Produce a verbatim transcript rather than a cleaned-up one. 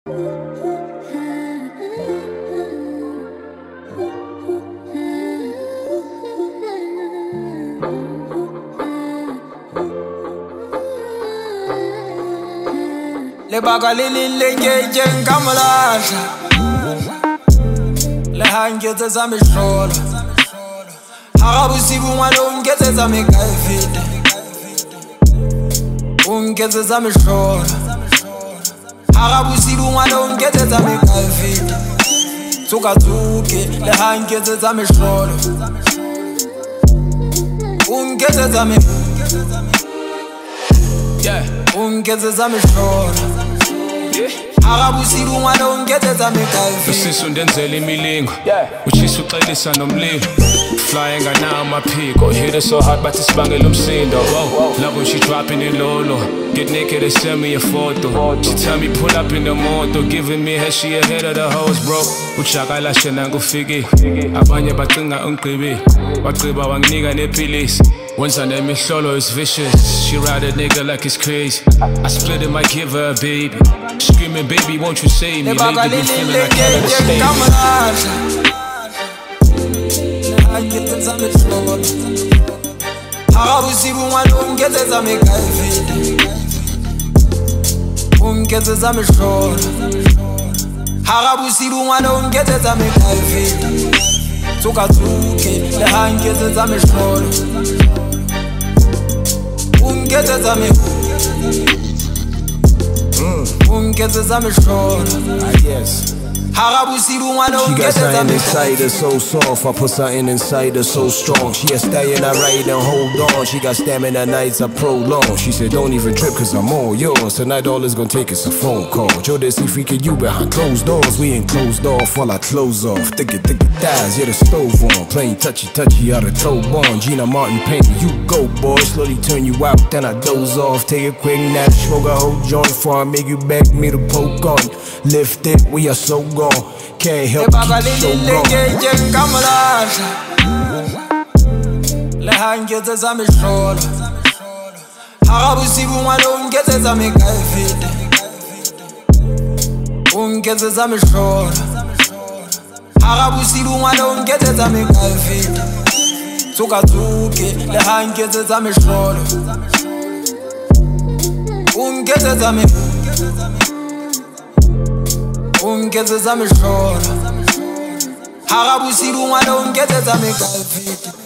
Le bagalili lengeje ngamlasha Le hangeze zami sholo Harabusibu ngwana ungeze zami kaifide Ungeze zami sholo Harabusibu ngwana ungeze zami kaifide Tsuka tsuke le hangeze zami sholo Ungeze zami Yeah Ungeze zami sholo Akabusibu ngwana ungeze zami kaifide Usisu ndenzela imilingo Uchisa uxelisa nomlingo Flying ngana amaphiko Hit it so hard bathi sibangela umsindo Love when she dropping it low low Get naked and send me a photo She tell me pull up in the moto Giving me head she ahead of the hoes bro Uchakala shena ngufiki Abanye bacinga ungqibi Baqiba wanginika nepilisi Once name solo is vicious She ride a nigga like it's crazy I split it, might give her a baby Screaming baby won't you save me Lately been feeling like Canada State Ungeze zami sholo Harabusibu ngwana ungeze zami kaifide Ungeze zami sholo Harabusibu ngwana ungeze zami kaifide Tsuka tsuke le hangeze zami sholo Ungeze zami Ungeze zami sholo Yes Harabusibu ngwana She got ungeze something zami inside her so soft I put something inside her so strong She a stallion I ride and hold on She got stamina nights I prolong She said don't even trip cause I'm all yours Tonight all it's gonna take is a phone call Joe this see freaking you behind closed doors We ain't closed off while I close off Thicky thicky thighs, yeah the stove on Playing touchy touchy out of toe bond Gina Martin painting you go boy Slowly turn you out then I doze off Take a quick nap, smoke a whole joint Before I make you back me to poke on Lift it, we are so gone Can't help keep so gone ngamlasha Le hangeze zami sholo Harabusibu ngwana ungeze zami kaifide Ungeze zami sholo Harabusibu ngwana ungeze zami kaifide Tsuka tsuke le hangeze zami sholo Ungeze zami Ungeze zami sholo Harabusibu ngwana ungeze zami kaifide